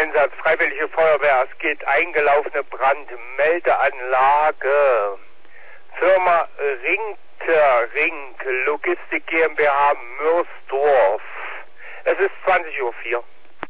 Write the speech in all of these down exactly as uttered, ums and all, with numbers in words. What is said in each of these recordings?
Einsatz, Freiwillige Feuerwehr, es geht eingelaufene Brandmeldeanlage. Firma Ringter Ring, Logistik GmbH Mürsdorf. Es ist zwanzig Uhr vier.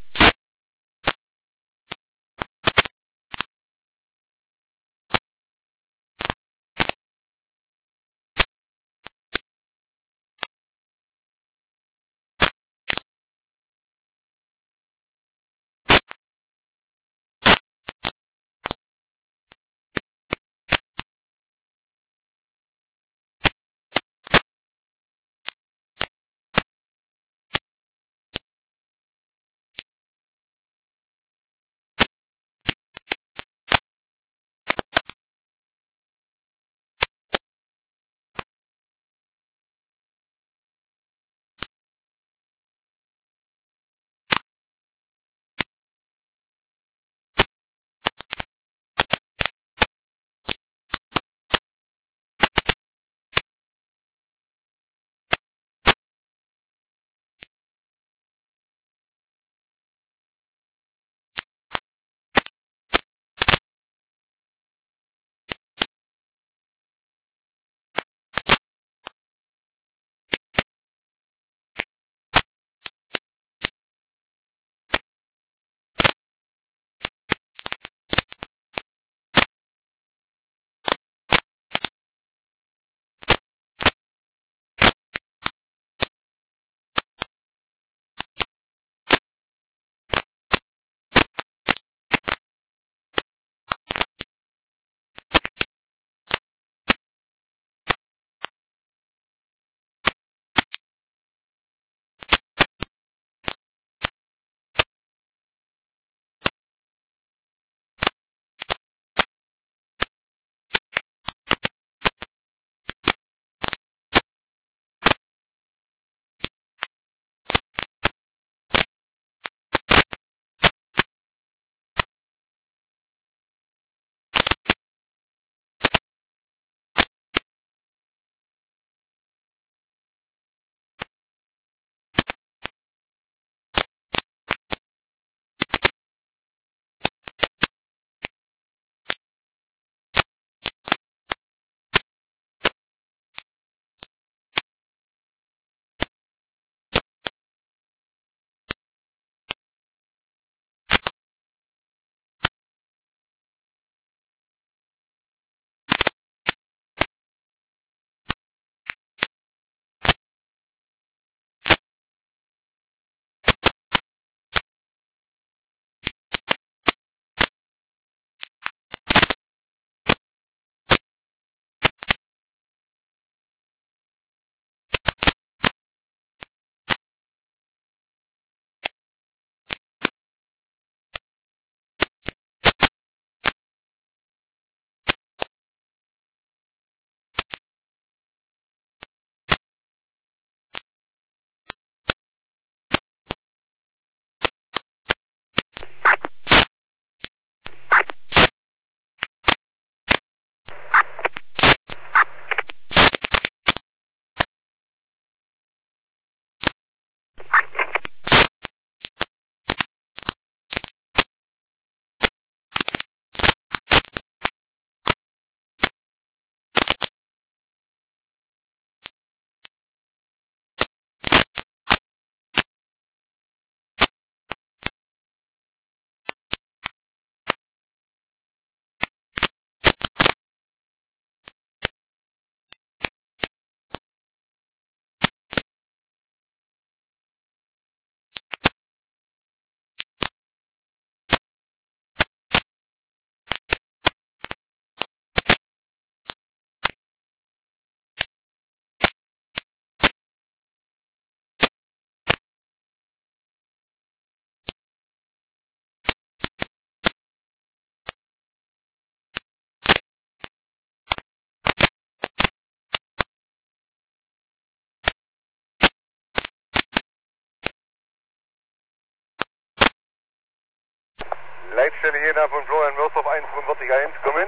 Leitstelle Jena von Florian Mürsdorf eins fünfundvierzig eins, kommen.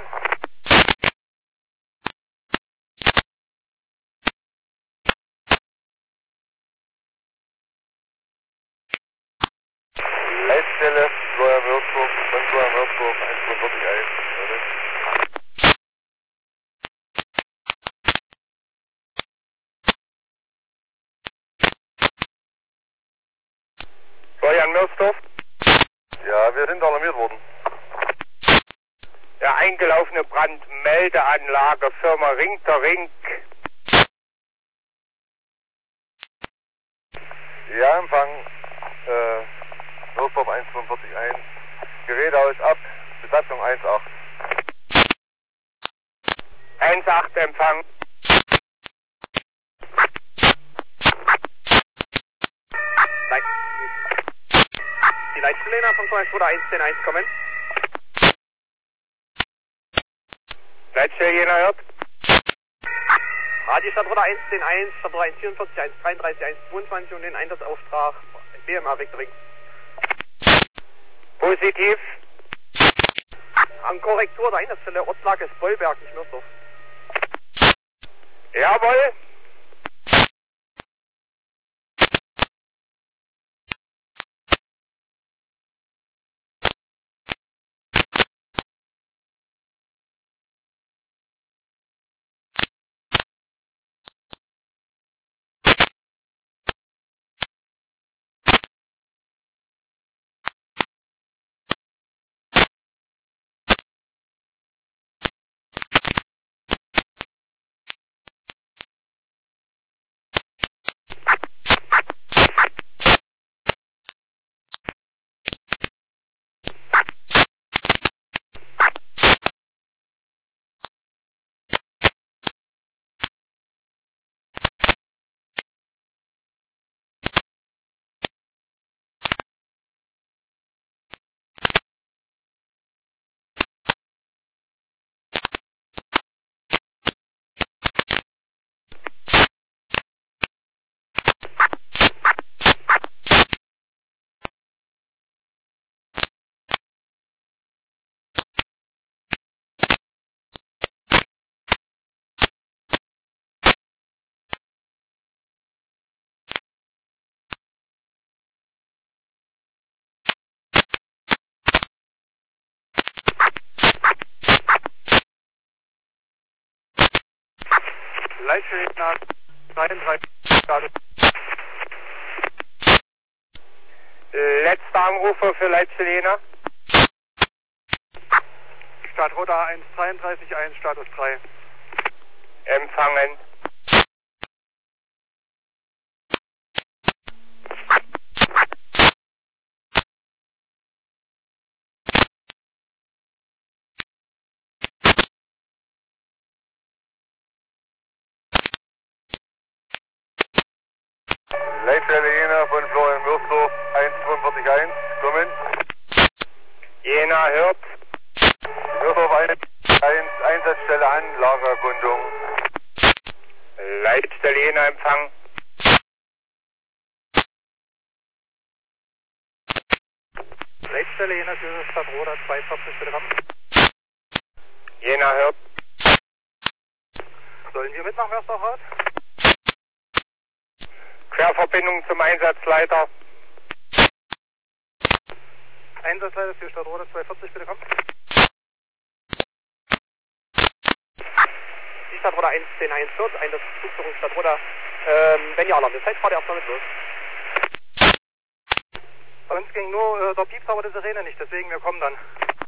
Leitstelle Florian Mürsdorf. Florian Mörsdorf. Ja, wir sind alarmiert worden. Der eingelaufene Brandmeldeanlage, Firma Ring der Ring. Ja, Empfang, äh, Mörsdorf eins vier fünf eins, Gerät aus ab, Besatzung eins acht. eins acht Empfang. Leit Die Leitstelle von Stadtruder eins zehn eins kommen. Leitstelle Jena hört. Radio Stadtruder eins zehn eins, Stadtruder eins vierundvierzig, eins dreiunddreißig, eins zweiundzwanzig und den Einsatzauftrag B M A Vectoring. Positiv. An Korrektur der Einsatzstelle Ortslage ist Bollberg, nicht Mörsdorf. Jawohl. Leitstelle nach dreiunddreißig Grad. Letzter Anrufer für Leitstelle Jena. Stadtruder eins dreiunddreißig eins, Status drei. Empfangen. Leitstelle Jena von Florian Mörsdorf eins fünf eins, kommen. Jena hört. Mörsdorf eins eins, Einsatzstelle an, Lagererkundung. Leitstelle Jena Empfang. Leitstelle Jena für Stadtruder zweihundertvierzig, bitte kommen. Jena hört. Sollen wir mit nach Mörsdorf raus? Querverbindung zum Einsatzleiter. Einsatzleiter für Stadtruder zweihundertvierzig, bitte kommen. Die Stadtruder eins zehn eins hört, Einsatzzuführung Stadtruder. Ähm, wenn ihr Alarm ist, fahrt ihr erstmal mit los. Bei uns ging nur äh, der Piepser, aber die Sirene nicht, deswegen wir kommen dann.